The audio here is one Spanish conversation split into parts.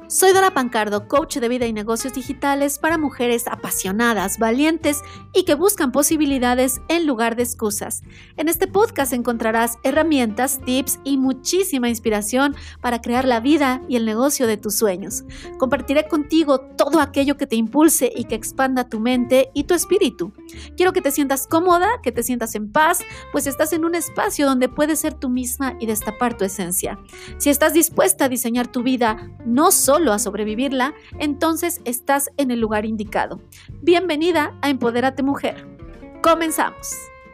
Soy Dora Pancardo, coach de vida y negocios digitales para mujeres apasionadas, valientes y que buscan posibilidades en lugar de excusas. En este podcast encontrarás herramientas, tips y muchísima inspiración para crear la vida y el negocio de tus sueños. Compartiré contigo todo aquello que te impulse y que expanda tu mente y tu espíritu. Quiero que te sientas cómoda, que te sientas en paz, pues estás en un espacio donde puedes ser tú misma y destapar tu esencia. Si estás dispuesta a diseñar tu vida, no solo a sobrevivirla, entonces estás en el lugar indicado. Bienvenida a Empodérate Mujer. Comenzamos.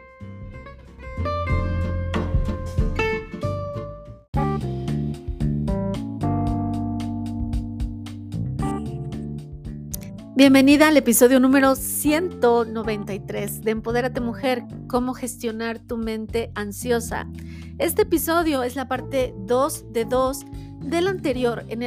Bienvenida al episodio número 193 de Empodérate Mujer, cómo gestionar tu mente ansiosa. Este episodio es la parte 2 de 2 del anterior. En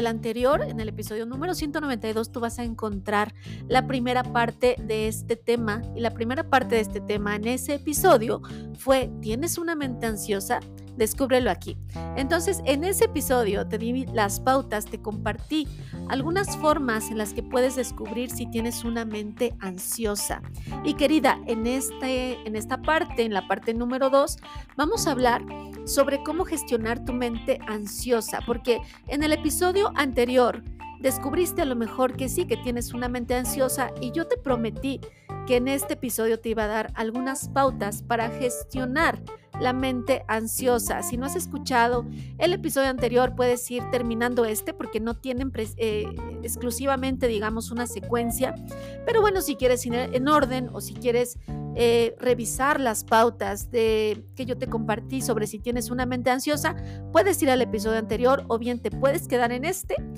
el episodio número 192, tú vas a encontrar la primera parte de este tema. Y la primera parte de este tema en ese episodio fue: ¿tienes una mente ansiosa? Descúbrelo aquí. Entonces, en ese episodio te di las pautas, te compartí algunas formas en las que puedes descubrir si tienes una mente ansiosa. Y querida, en esta parte, en la parte número 2, vamos a hablar sobre cómo gestionar tu mente ansiosa, porque en el episodio anterior descubriste a lo mejor que sí, que tienes una mente ansiosa, y yo te prometí que en este episodio te iba a dar algunas pautas para gestionar la mente ansiosa. Si no has escuchado el episodio anterior, puedes ir terminando porque no tienen exclusivamente, digamos, una secuencia. Pero bueno, si quieres ir en orden o si quieres revisar las pautas que yo te compartí sobre si tienes una mente ansiosa, puedes ir al episodio anterior o bien te puedes quedar en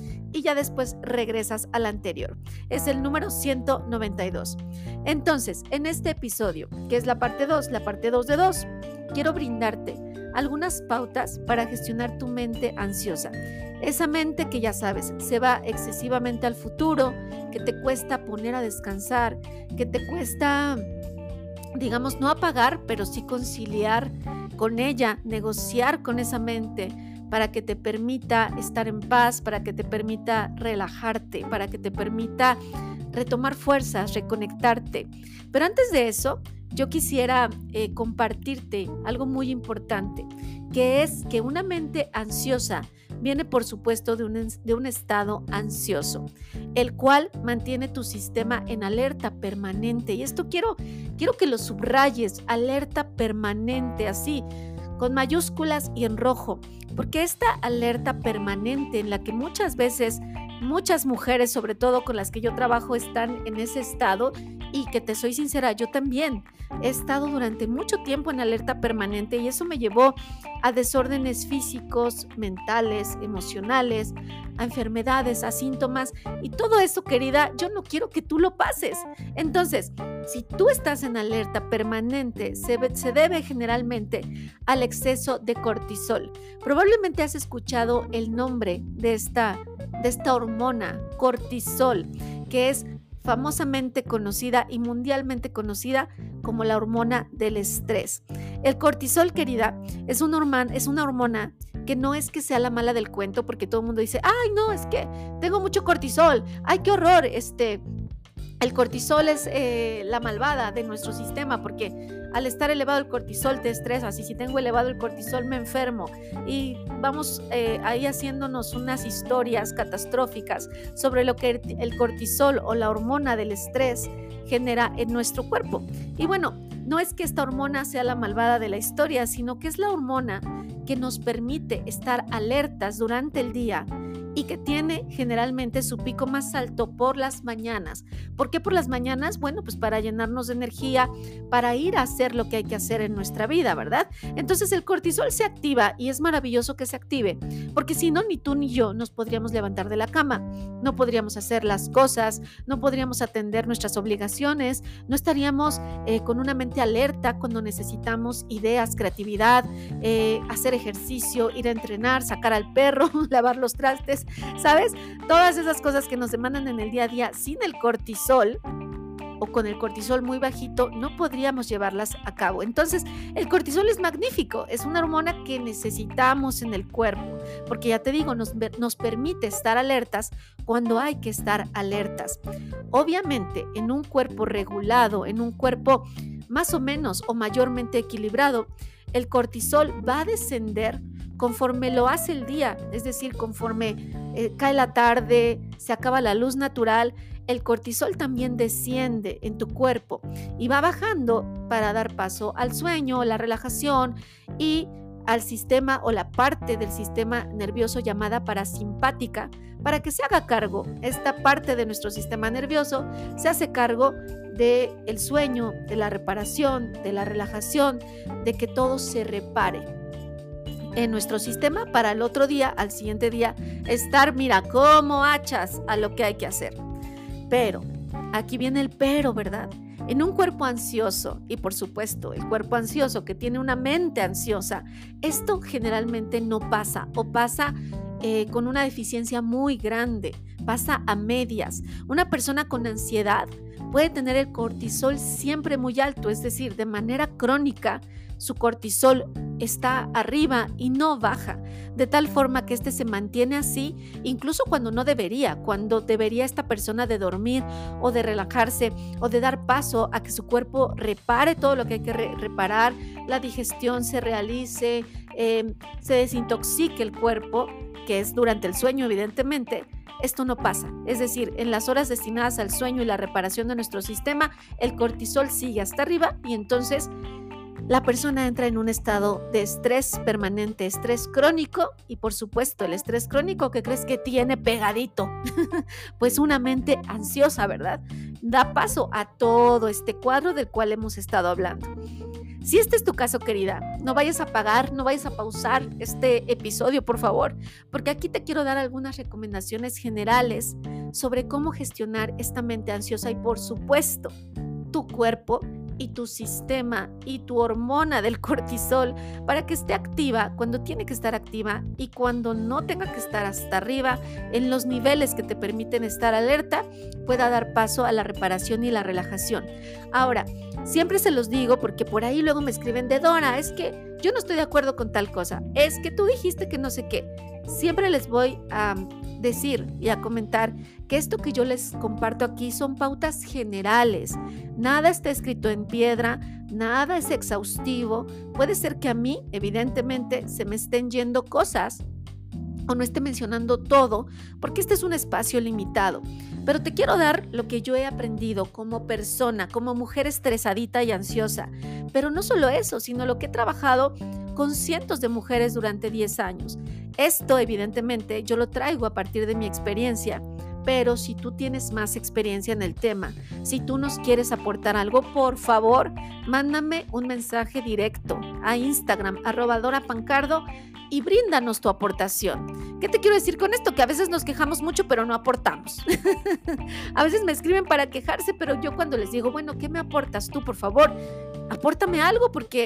y ya después regresas al anterior. Es el número 192. Entonces, en este episodio, que es la parte 2 de 2, quiero brindarte algunas pautas para gestionar tu mente ansiosa. Esa mente que ya sabes, se va excesivamente al futuro, que te cuesta poner a descansar, que te cuesta, digamos, no apagar, pero sí conciliar con ella, negociar con esa mente para que te permita estar en paz, para que te permita relajarte, para que te permita retomar fuerzas, reconectarte. Pero antes de eso, yo quisiera compartirte algo muy importante, que es que una mente ansiosa viene, por supuesto, de un estado ansioso, el cual mantiene tu sistema en alerta permanente. Y esto quiero que lo subrayes: alerta permanente, así, con mayúsculas y en rojo, porque esta alerta permanente en la que muchas veces muchas mujeres, sobre todo con las que yo trabajo, están en ese estado, y que te soy sincera, yo también he estado durante mucho tiempo en alerta permanente, y eso me llevó a desórdenes físicos, mentales, emocionales, a enfermedades, a síntomas, y todo eso, querida, yo no quiero que tú lo pases. Entonces, si tú estás en alerta permanente, se debe generalmente al exceso de cortisol. Probablemente has escuchado el nombre de esta hormona, cortisol, que es famosamente conocida y mundialmente conocida como la hormona del estrés. El cortisol, querida, es una hormona que no es que sea la mala del cuento, porque todo el mundo dice: ay, no, es que tengo mucho cortisol, ay, qué horror, el cortisol es la malvada de nuestro sistema, porque al estar elevado el cortisol te estresas, y si tengo elevado el cortisol me enfermo, y vamos ahí haciéndonos unas historias catastróficas sobre lo que el cortisol o la hormona del estrés genera en nuestro cuerpo. Y bueno, no es que esta hormona sea la malvada de la historia, sino que es la hormona que nos permite estar alertas durante el día y que tiene generalmente su pico más alto por las mañanas. ¿Por qué por las mañanas? Bueno, pues para llenarnos de energía, para ir a hacer lo que hay que hacer en nuestra vida, ¿verdad? Entonces el cortisol se activa, y es maravilloso que se active, porque si no, ni tú ni yo nos podríamos levantar de la cama, no podríamos hacer las cosas, no podríamos atender nuestras obligaciones, no estaríamos con una mente alerta cuando necesitamos ideas, creatividad, hacer ejercicio, ir a entrenar, sacar al perro, lavar los trastes, ¿sabes? Todas esas cosas que nos demandan en el día a día. Sin el cortisol, o con el cortisol muy bajito, no podríamos llevarlas a cabo. Entonces, el cortisol es magnífico, es una hormona que necesitamos en el cuerpo, porque ya te digo, nos permite estar alertas cuando hay que estar alertas. Obviamente, en un cuerpo regulado, en un cuerpo más o menos o mayormente equilibrado, el cortisol va a descender conforme lo hace el día, es decir, conforme cae la tarde, se acaba la luz natural, el cortisol también desciende en tu cuerpo y va bajando para dar paso al sueño, la relajación y al sistema o la parte del sistema nervioso llamada parasimpática, para que se haga cargo. Esta parte de nuestro sistema nervioso se hace cargo del sueño, de la reparación, de la relajación, de que todo se repare en nuestro sistema para el otro día, al siguiente día, estar, mira, como hachas a lo que hay que hacer. Pero, aquí viene el pero, ¿verdad? En un cuerpo ansioso, y por supuesto, el cuerpo ansioso que tiene una mente ansiosa, esto generalmente no pasa o pasa con una deficiencia muy grande, pasa a medias. Una persona con ansiedad puede tener el cortisol siempre muy alto, es decir, de manera crónica, su cortisol está arriba y no baja, de tal forma que este se mantiene así, incluso cuando no debería, cuando debería esta persona de dormir o de relajarse o de dar paso a que su cuerpo repare todo lo que hay que reparar, la digestión se realice, se desintoxique el cuerpo, que es durante el sueño evidentemente. Esto no pasa, es decir, en las horas destinadas al sueño y la reparación de nuestro sistema, el cortisol sigue hasta arriba y entonces la persona entra en un estado de estrés permanente, estrés crónico y por supuesto el estrés crónico que crees que tiene pegadito, pues una mente ansiosa, ¿verdad? Da paso a todo este cuadro del cual hemos estado hablando. Si este es tu caso, querida, no vayas a apagar, no vayas a pausar este episodio, por favor, porque aquí te quiero dar algunas recomendaciones generales sobre cómo gestionar esta mente ansiosa y, por supuesto, tu cuerpo y tu sistema y tu hormona del cortisol para que esté activa cuando tiene que estar activa y cuando no tenga que estar hasta arriba en los niveles que te permiten estar alerta, pueda dar paso a la reparación y la relajación. Ahora, siempre se los digo porque por ahí luego me escriben de Dora, es que yo no estoy de acuerdo con tal cosa, es que tú dijiste que no sé qué. Siempre les voy a decir y a comentar que esto que yo les comparto aquí son pautas generales. Nada está escrito en piedra, nada es exhaustivo. Puede ser que a mí, evidentemente, se me estén yendo cosas o no esté mencionando todo, porque este es un espacio limitado. Pero te quiero dar lo que yo he aprendido como persona, como mujer estresadita y ansiosa. Pero no solo eso, sino lo que he trabajado con cientos de mujeres durante 10 años. Esto, evidentemente, yo lo traigo a partir de mi experiencia, pero si tú tienes más experiencia en el tema, si tú nos quieres aportar algo, por favor, mándame un mensaje directo a Instagram, @DoraPancardo, y bríndanos tu aportación. ¿Qué te quiero decir con esto? Que a veces nos quejamos mucho, pero no aportamos. A veces me escriben para quejarse, pero yo cuando les digo, bueno, ¿qué me aportas tú, por favor? Apórtame algo, porque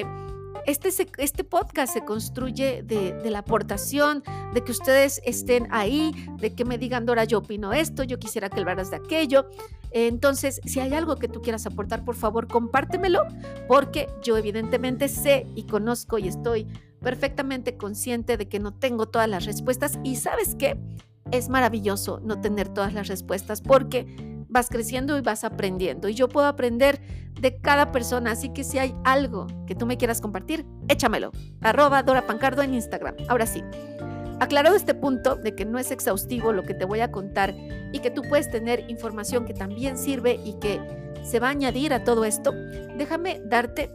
este podcast se construye de la aportación, de que ustedes estén ahí, de que me digan, Dora, yo opino esto, yo quisiera que hablaras de aquello. Entonces, si hay algo que tú quieras aportar, por favor, compártemelo, porque yo evidentemente sé y conozco y estoy perfectamente consciente de que no tengo todas las respuestas. Y ¿sabes qué? Es maravilloso no tener todas las respuestas porque vas creciendo y vas aprendiendo. Y yo puedo aprender de cada persona. Así que si hay algo que tú me quieras compartir, échamelo. @DoraPancardo en Instagram. Ahora sí, aclarado este punto de que no es exhaustivo lo que te voy a contar y que tú puedes tener información que también sirve y que se va a añadir a todo esto, déjame darte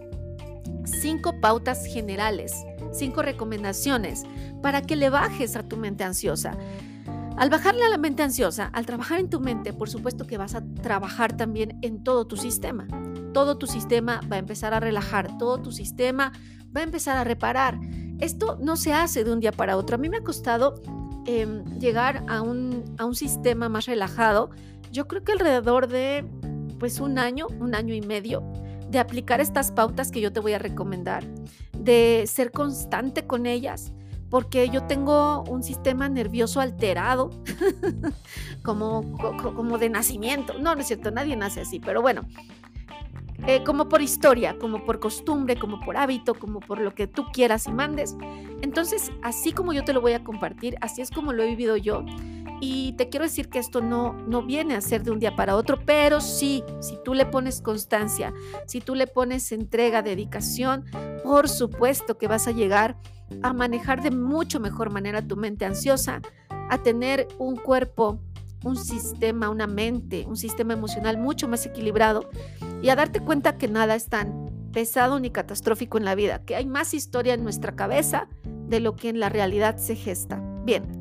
5 pautas generales, 5 recomendaciones para que le bajes a tu mente ansiosa. Al bajarle a la mente ansiosa, al trabajar en tu mente, por supuesto que vas a trabajar también en todo tu sistema. Todo tu sistema va a empezar a relajar, todo tu sistema va a empezar a reparar. Esto no se hace de un día para otro. A mí me ha costado llegar a un sistema más relajado. Yo creo que alrededor de un año y medio de aplicar estas pautas que yo te voy a recomendar, de ser constante con ellas, porque yo tengo un sistema nervioso alterado, como de nacimiento. No, no es cierto, nadie nace así, pero bueno, como por historia, como por costumbre, como por hábito, como por lo que tú quieras y mandes. Entonces, así como yo te lo voy a compartir, así es como lo he vivido yo. Y te quiero decir que esto no viene a ser de un día para otro, pero sí, si tú le pones constancia, si tú le pones entrega, dedicación, por supuesto que vas a llegar a manejar de mucho mejor manera tu mente ansiosa, a tener un cuerpo, un sistema, una mente, un sistema emocional mucho más equilibrado y a darte cuenta que nada es tan pesado ni catastrófico en la vida, que hay más historia en nuestra cabeza de lo que en la realidad se gesta. Bien.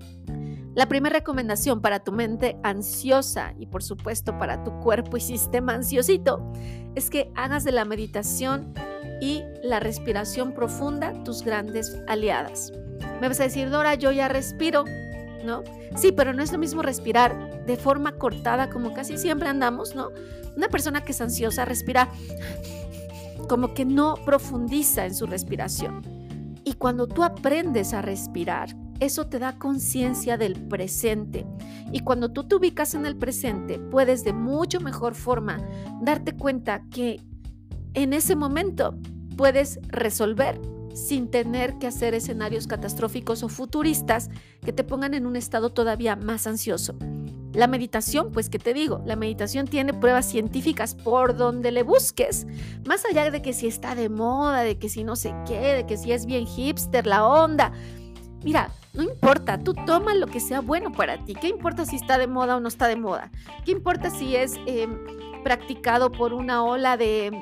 La primera recomendación para tu mente ansiosa y por supuesto para tu cuerpo y sistema ansiosito es que hagas de la meditación y la respiración profunda tus grandes aliadas. Me vas a decir, Dora, yo ya respiro, ¿no? Sí, pero no es lo mismo respirar de forma cortada como casi siempre andamos, ¿no? Una persona que es ansiosa respira como que no profundiza en su respiración. Y cuando tú aprendes a respirar, eso te da conciencia del presente. Y cuando tú te ubicas en el presente, puedes de mucho mejor forma darte cuenta que en ese momento puedes resolver sin tener que hacer escenarios catastróficos o futuristas que te pongan en un estado todavía más ansioso. La meditación, pues, ¿qué te digo? La meditación tiene pruebas científicas por donde le busques, más allá de que si está de moda, de que si no sé qué, de que si es bien hipster la onda. Mira, no importa, tú toma lo que sea bueno para ti. ¿Qué importa si está de moda o no está de moda? ¿Qué importa si es practicado por una ola de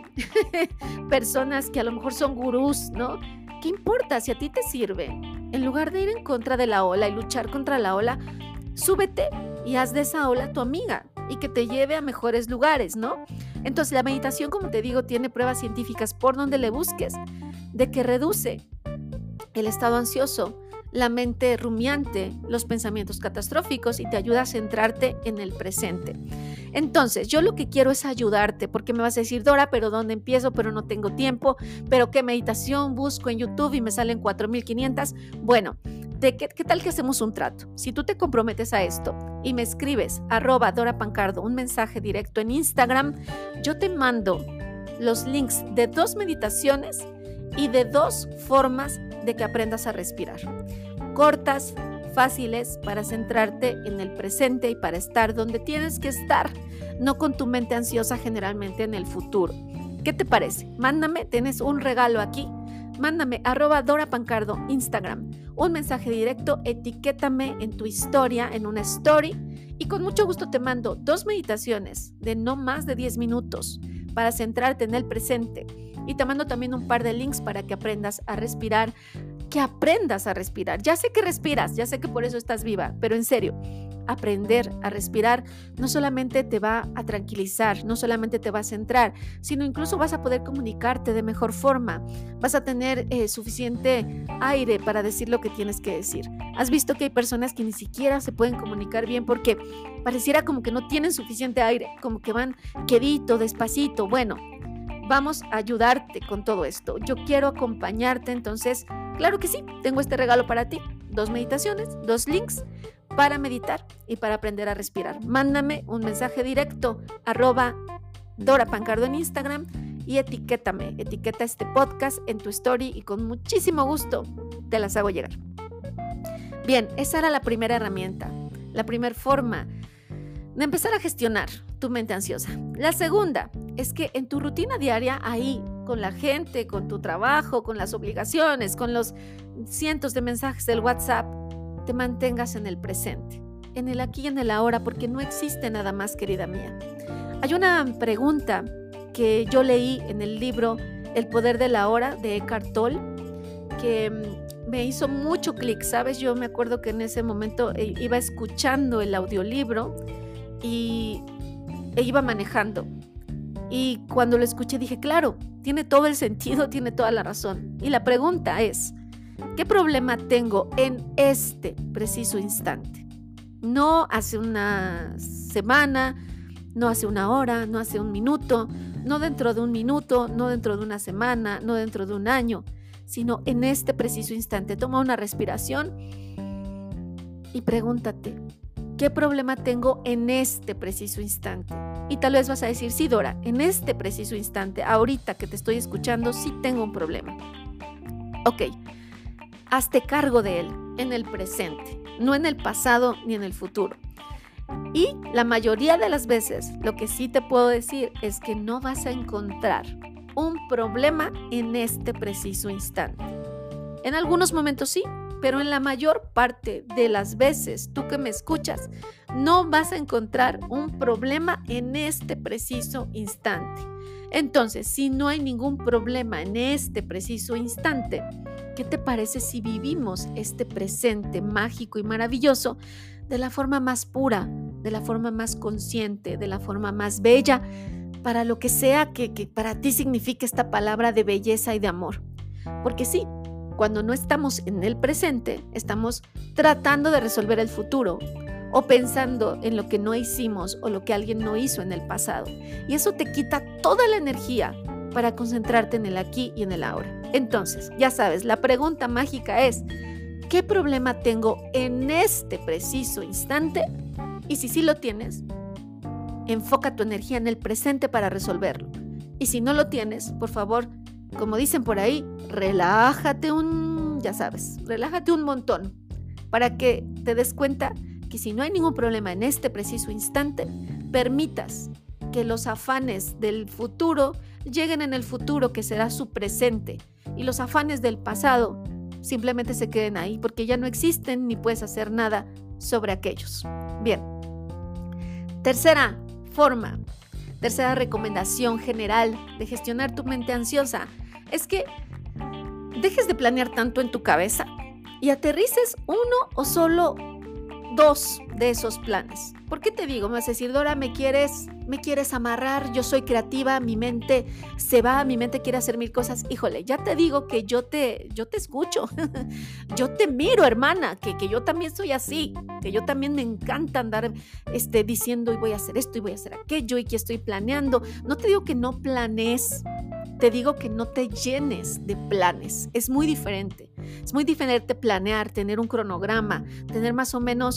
personas que a lo mejor son gurús, ¿no? ¿Qué importa si a ti te sirve? En lugar de ir en contra de la ola y luchar contra la ola, súbete y haz de esa ola tu amiga y que te lleve a mejores lugares, ¿no? Entonces la meditación, como te digo, tiene pruebas científicas por donde le busques de que reduce el estado ansioso, la mente rumiante, los pensamientos catastróficos y te ayuda a centrarte en el presente. Entonces, yo lo que quiero es ayudarte, porque me vas a decir, Dora, pero ¿dónde empiezo? Pero no tengo tiempo, pero ¿qué meditación busco en YouTube y me salen 4,500? Bueno, ¿qué tal que hacemos un trato? Si tú te comprometes a esto y me escribes @Dora Pancardo, un mensaje directo en Instagram, yo te mando los links de 2 meditaciones y de 2 formas de que aprendas a respirar. Cortas, fáciles para centrarte en el presente y para estar donde tienes que estar, no con tu mente ansiosa generalmente en el futuro. ¿Qué te parece? Mándame, tienes un regalo aquí. Mándame @Dora Pancardo, Instagram, un mensaje directo, etiquétame en tu historia, en una story y con mucho gusto te mando 2 meditaciones de no más de 10 minutos para centrarte en el presente y te mando también un par de links para que aprendas a respirar, Ya sé que respiras, ya sé que por eso estás viva, pero en serio, aprender a respirar no solamente te va a tranquilizar, no solamente te va a centrar, sino incluso vas a poder comunicarte de mejor forma, vas a tener suficiente aire para decir lo que tienes que decir. Has visto que hay personas que ni siquiera se pueden comunicar bien porque pareciera como que no tienen suficiente aire, como que van quedito, despacito. Bueno, vamos a ayudarte con todo esto. Yo quiero acompañarte, entonces, claro que sí, tengo este regalo para ti. 2 meditaciones, 2 links para meditar y para aprender a respirar. Mándame un mensaje directo @Dora Pancardo en Instagram y etiqueta este podcast en tu story y con muchísimo gusto te las hago llegar. Bien, esa era la primera herramienta, la primera forma de empezar a gestionar tu mente ansiosa. La segunda es que en tu rutina diaria, ahí con la gente, con tu trabajo, con las obligaciones, con los cientos de mensajes del WhatsApp, te mantengas en el presente, en el aquí y en el ahora, porque no existe nada más, querida mía. Hay una pregunta que yo leí en el libro El poder de la hora de Eckhart Tolle que me hizo mucho clic, ¿sabes? Yo me acuerdo que en ese momento iba escuchando el audiolibro e iba manejando. Y cuando lo escuché dije, claro, tiene todo el sentido, tiene toda la razón. Y la pregunta es, ¿qué problema tengo en este preciso instante? No hace una semana, no hace una hora, no hace un minuto, no dentro de un minuto, no dentro de una semana, no dentro de un año, sino en este preciso instante. Toma una respiración y pregúntate, ¿qué problema tengo en este preciso instante? Y tal vez vas a decir, sí, Dora, en este preciso instante, ahorita que te estoy escuchando, sí tengo un problema. Ok, hazte cargo de él en el presente, no en el pasado ni en el futuro. Y la mayoría de las veces, lo que sí te puedo decir es que no vas a encontrar un problema en este preciso instante. En algunos momentos sí, pero en la mayor parte de las veces, tú que me escuchas, no vas a encontrar un problema en este preciso instante. Entonces, si no hay ningún problema en este preciso instante, ¿qué te parece si vivimos este presente mágico y maravilloso de la forma más pura, de la forma más consciente, de la forma más bella, para lo que sea que para ti signifique esta palabra de belleza y de amor? Porque sí, cuando no estamos en el presente, estamos tratando de resolver el futuro o pensando en lo que no hicimos o lo que alguien no hizo en el pasado. Y eso te quita toda la energía para concentrarte en el aquí y en el ahora. Entonces, ya sabes, la pregunta mágica es, ¿qué problema tengo en este preciso instante? Y si sí lo tienes, enfoca tu energía en el presente para resolverlo. Y si no lo tienes, por favor, como dicen por ahí, relájate relájate un montón para que te des cuenta que si no hay ningún problema en este preciso instante, permitas que los afanes del futuro lleguen en el futuro, que será su presente, y los afanes del pasado simplemente se queden ahí porque ya no existen ni puedes hacer nada sobre aquellos. Bien, tercera recomendación general de gestionar tu mente ansiosa es que dejes de planear tanto en tu cabeza y aterrices uno o solo 2 de esos planes. ¿Por qué te digo? Me vas a decir, Dora, ¿me quieres amarrar? Yo soy creativa, mi mente se va, mi mente quiere hacer 1000 cosas. Híjole, ya te digo que yo te escucho, yo te miro, hermana, que yo también soy así, que yo también me encanta andar diciendo y voy a hacer esto y voy a hacer aquello y que estoy planeando. No te digo que no planees, te digo que no te llenes de planes. Es muy diferente. Es muy diferente planear, tener un cronograma, tener más o menos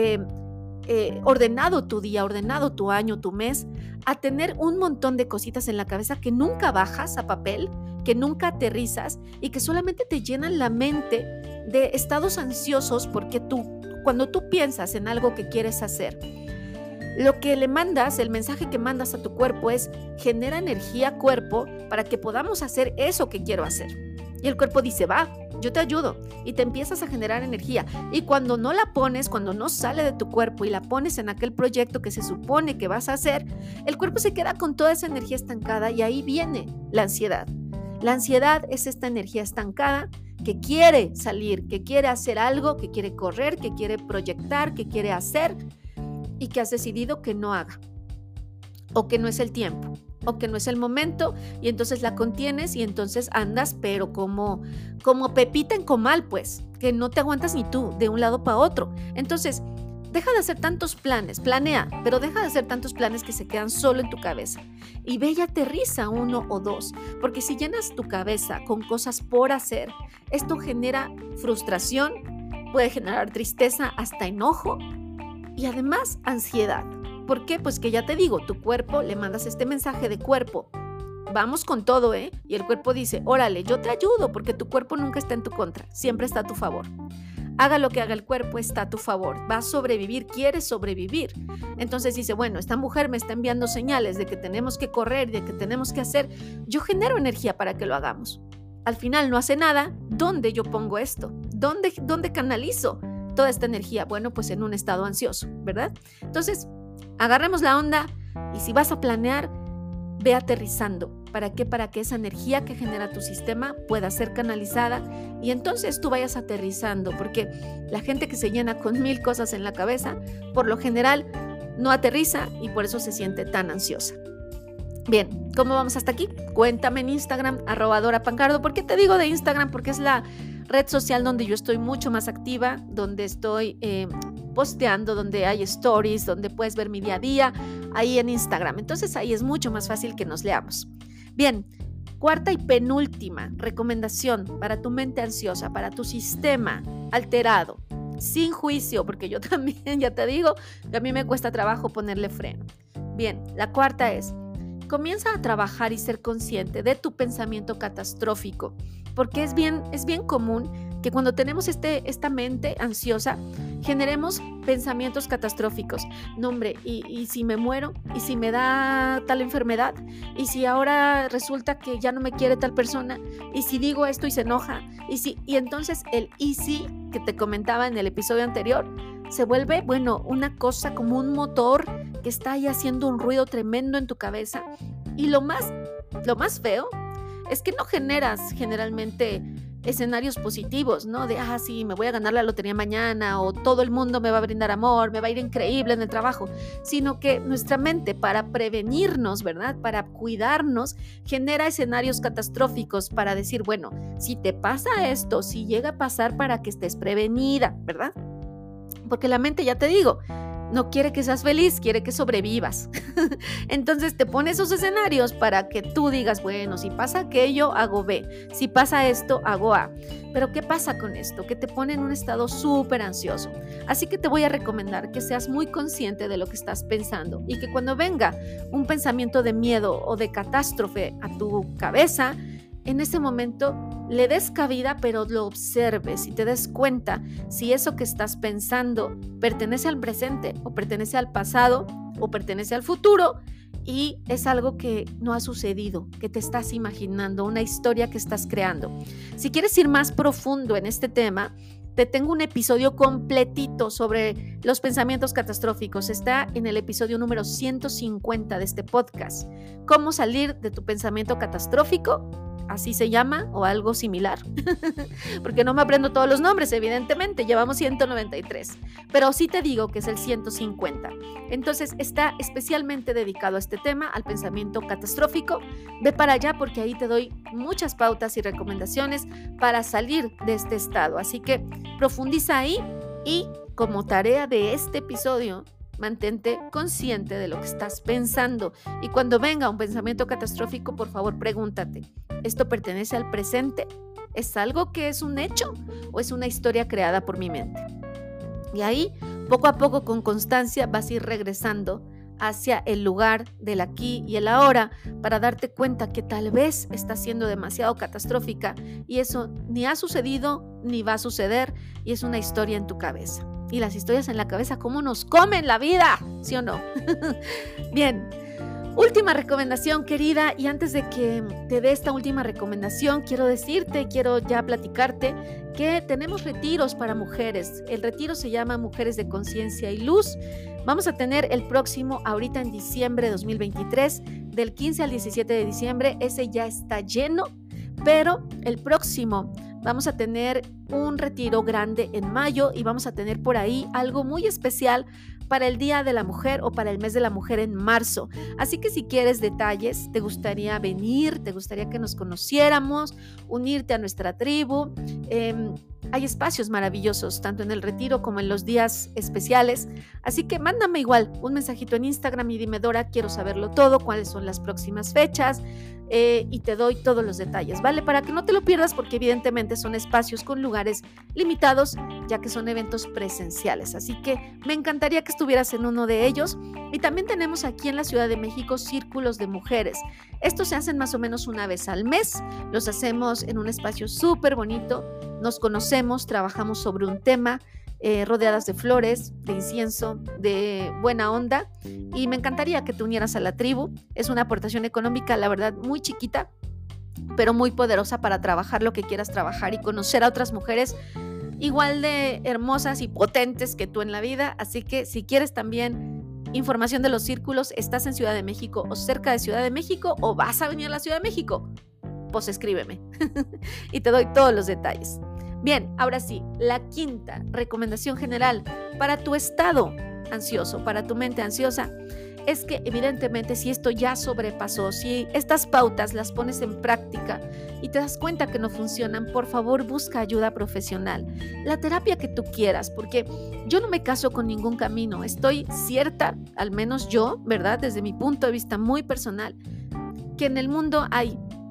ordenado tu día, ordenado tu año, tu mes, a tener un montón de cositas en la cabeza que nunca bajas a papel, que nunca aterrizas y que solamente te llenan la mente de estados ansiosos porque cuando tú piensas en algo que quieres hacer, lo que le mandas, el mensaje que mandas a tu cuerpo es: genera energía, cuerpo, para que podamos hacer eso que quiero hacer. Y el cuerpo dice, va, yo te ayudo, y te empiezas a generar energía. Y cuando no la pones, cuando no sale de tu cuerpo y la pones en aquel proyecto que se supone que vas a hacer, el cuerpo se queda con toda esa energía estancada y ahí viene la ansiedad. La ansiedad es esta energía estancada que quiere salir, que quiere hacer algo, que quiere correr, que quiere proyectar, que quiere hacer y que has decidido que no haga, o que no es el tiempo, o que no es el momento, y entonces la contienes y entonces andas, pero como pepita en comal, pues, que no te aguantas ni tú de un lado para otro. Entonces, deja de hacer tantos planes, planea, pero deja de hacer tantos planes que se quedan solo en tu cabeza y ve y aterriza 1 o 2, porque si llenas tu cabeza con cosas por hacer, esto genera frustración, puede generar tristeza, hasta enojo y además ansiedad. ¿Por qué? Pues que ya te digo, tu cuerpo, le mandas este mensaje de cuerpo, vamos con todo, y el cuerpo dice, órale, yo te ayudo, porque tu cuerpo nunca está en tu contra, siempre está a tu favor. Haga lo que haga el cuerpo, está a tu favor, va a sobrevivir, quiere sobrevivir. Entonces dice, bueno, esta mujer me está enviando señales de que tenemos que correr, de que tenemos que hacer, yo genero energía para que lo hagamos. Al final no hace nada, ¿dónde yo pongo esto? ¿Dónde canalizo toda esta energía? Bueno, pues en un estado ansioso, ¿verdad? Entonces, agarremos la onda y si vas a planear, ve aterrizando. ¿Para qué? Para que esa energía que genera tu sistema pueda ser canalizada y entonces tú vayas aterrizando, porque la gente que se llena con 1000 cosas en la cabeza, por lo general no aterriza y por eso se siente tan ansiosa. Bien, ¿cómo vamos hasta aquí? Cuéntame en Instagram, @DoraPancardo. ¿Por qué te digo de Instagram? Porque es la red social donde yo estoy mucho más activa, donde estoy posteando, donde hay stories, donde puedes ver mi día a día, ahí en Instagram. Entonces ahí es mucho más fácil que nos leamos. Bien, Cuarta y penúltima recomendación para tu mente ansiosa, para tu sistema alterado, sin juicio, porque yo también, ya te digo, que a mí me cuesta trabajo ponerle freno. Bien, la cuarta es: comienza a trabajar y ser consciente de tu pensamiento catastrófico, porque es bien común que cuando tenemos esta mente ansiosa, generemos pensamientos catastróficos. No, hombre, ¿y si me muero? ¿Y si me da tal enfermedad? ¿Y si ahora resulta que ya no me quiere tal persona? ¿Y si digo esto y se enoja? Y entonces el "y si" que te comentaba en el episodio anterior se vuelve, una cosa como un motor que está ahí haciendo un ruido tremendo en tu cabeza. Y lo más feo es que no generas generalmente escenarios positivos, ¿no? De, sí, me voy a ganar la lotería mañana, o todo el mundo me va a brindar amor, me va a ir increíble en el trabajo, sino que nuestra mente, para prevenirnos, ¿verdad? Para cuidarnos, genera escenarios catastróficos para decir, bueno, si te pasa esto, si llega a pasar, para que estés prevenida, ¿verdad? Porque la mente, ya te digo, no quiere que seas feliz, quiere que sobrevivas. Entonces te pone esos escenarios para que tú digas, bueno, si pasa aquello, hago B. Si pasa esto, hago A. Pero ¿qué pasa con esto? Que te pone en un estado súper ansioso. Así que te voy a recomendar que seas muy consciente de lo que estás pensando y que cuando venga un pensamiento de miedo o de catástrofe a tu cabeza, en ese momento le des cabida, pero lo observes y te des cuenta si eso que estás pensando pertenece al presente o pertenece al pasado o pertenece al futuro, y es algo que no ha sucedido, que te estás imaginando, una historia que estás creando. Si quieres ir más profundo en este tema, te tengo un episodio completito sobre los pensamientos catastróficos. Está en el episodio número 150 de este podcast. ¿Cómo salir de tu pensamiento catastrófico? Así se llama, o algo similar, porque no me aprendo todos los nombres, evidentemente, llevamos 193, pero sí te digo que es el 150. Entonces está especialmente dedicado a este tema, al pensamiento catastrófico. Ve para allá, porque ahí te doy muchas pautas y recomendaciones para salir de este estado, así que profundiza ahí, y como tarea de este episodio, mantente consciente de lo que estás pensando, y cuando venga un pensamiento catastrófico, por favor, pregúntate, ¿esto pertenece al presente? ¿Es algo que es un hecho o es una historia creada por mi mente? Y ahí, poco a poco, con constancia, vas a ir regresando hacia el lugar del aquí y el ahora, para darte cuenta que tal vez está siendo demasiado catastrófica y eso ni ha sucedido ni va a suceder, y es una historia en tu cabeza. Y las historias en la cabeza, ¿cómo nos comen la vida? ¿Sí o no? Bien, última recomendación, querida, y antes de que te dé esta última recomendación, quiero ya platicarte que tenemos retiros para mujeres. El retiro se llama Mujeres de Conciencia y Luz. Vamos a tener el próximo, ahorita en diciembre de 2023, del 15 al 17 de diciembre. Ese ya está lleno, pero el próximo vamos a tener un retiro grande en mayo, y vamos a tener por ahí algo muy especial para el Día de la Mujer o para el mes de la mujer en marzo. Así que si quieres detalles, te gustaría venir, te gustaría que nos conociéramos, unirte a nuestra tribu, hay espacios maravillosos tanto en el retiro como en los días especiales. Así que mándame igual un mensajito en Instagram y dime, Dora, quiero saberlo todo, cuáles son las próximas fechas, y te doy todos los detalles, ¿vale? Para que no te lo pierdas, porque evidentemente son espacios con lugares limitados, ya que son eventos presenciales. Así que me encantaría que estuvieras en uno de ellos. Y también tenemos aquí en la Ciudad de México círculos de mujeres. Estos se hacen más o menos una vez al mes. Los hacemos en un espacio súper bonito. Nos conocemos, trabajamos sobre un tema, rodeadas de flores, de incienso, de buena onda, y me encantaría que te unieras a la tribu. Es una aportación económica, la verdad, muy chiquita, pero muy poderosa para trabajar lo que quieras trabajar y conocer a otras mujeres igual de hermosas y potentes que tú en la vida. Así que si quieres también información de los círculos, estás en Ciudad de México o cerca de Ciudad de México, o vas a venir a la Ciudad de México, pues escríbeme y te doy todos los detalles. Bien, ahora sí, la quinta recomendación general para tu estado ansioso, para tu mente ansiosa, es que evidentemente, si esto ya sobrepasó, si estas pautas las pones en práctica y te das cuenta que no funcionan, por favor busca ayuda profesional, la terapia que tú quieras, porque yo no me caso con ningún camino. Estoy cierta, al menos yo, ¿verdad? Desde mi punto de vista muy personal, que en el mundo hay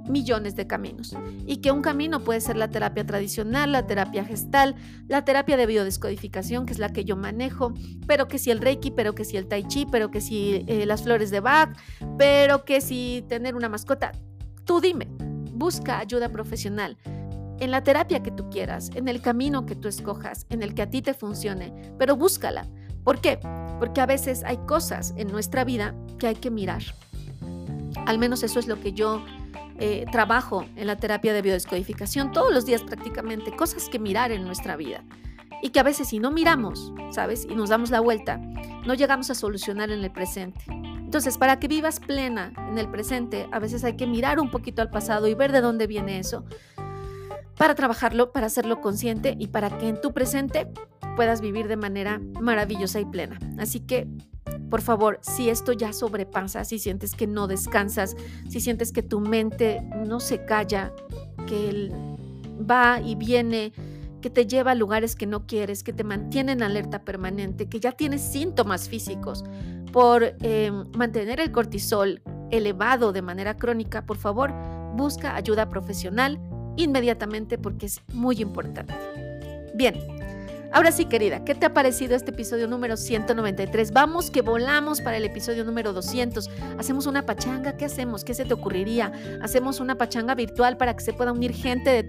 millones de caminos y que un camino puede ser la terapia tradicional, la terapia gestal, la terapia de biodescodificación, que es la que yo manejo, pero que si el Reiki, pero que si el Tai Chi, pero que si las flores de Bach, pero que si tener una mascota. Tú dime, busca ayuda profesional en la terapia que tú quieras, en el camino que tú escojas, en el que a ti te funcione, pero búscala. ¿Por qué? Porque a veces hay cosas en nuestra vida que hay que mirar. Al menos eso es lo que yo trabajo en la terapia de biodescodificación todos los días prácticamente, cosas que mirar en nuestra vida y que a veces si no miramos, ¿sabes? Y nos damos la vuelta, no llegamos a solucionar en el presente. Entonces, para que vivas plena en el presente, a veces hay que mirar un poquito al pasado y ver de dónde viene eso, para trabajarlo, para hacerlo consciente y para que en tu presente puedas vivir de manera maravillosa y plena. Así que, por favor, si esto ya sobrepasa, si sientes que no descansas, si sientes que tu mente no se calla, que él va y viene, que te lleva a lugares que no quieres, que te mantiene en alerta permanente, que ya tienes síntomas físicos por mantener el cortisol elevado de manera crónica, por favor, busca ayuda profesional inmediatamente porque es muy importante. Bien. Ahora sí, querida, ¿qué te ha parecido este episodio número 193? Vamos que volamos para el episodio número 200. ¿Hacemos una pachanga? ¿Qué hacemos? ¿Qué se te ocurriría? ¿Hacemos una pachanga virtual para que se pueda unir gente de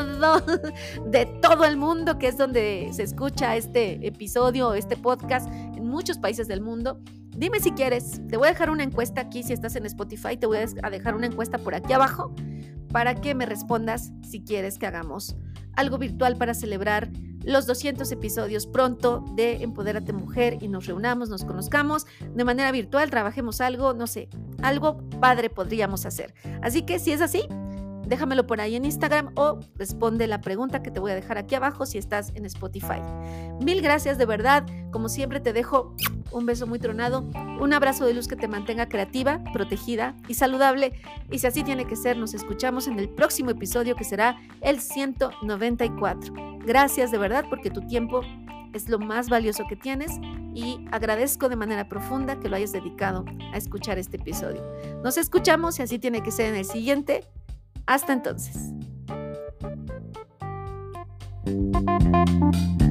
todo el mundo, que es donde se escucha este episodio, este podcast, en muchos países del mundo? Dime si quieres. Te voy a dejar una encuesta aquí, si estás en Spotify, te voy a dejar una encuesta por aquí abajo para que me respondas si quieres que hagamos algo virtual para celebrar los 200 episodios pronto de Empodérate Mujer y nos reunamos, nos conozcamos de manera virtual, trabajemos algo, no sé, algo padre podríamos hacer. Así que si es así, déjamelo por ahí en Instagram o responde la pregunta que te voy a dejar aquí abajo si estás en Spotify. Mil gracias de verdad, como siempre te dejo un beso muy tronado, un abrazo de luz que te mantenga creativa, protegida y saludable. Y si así tiene que ser, nos escuchamos en el próximo episodio que será el 194. Gracias de verdad porque tu tiempo es lo más valioso que tienes y agradezco de manera profunda que lo hayas dedicado a escuchar este episodio. Nos escuchamos, si así tiene que ser, en el siguiente. Hasta entonces.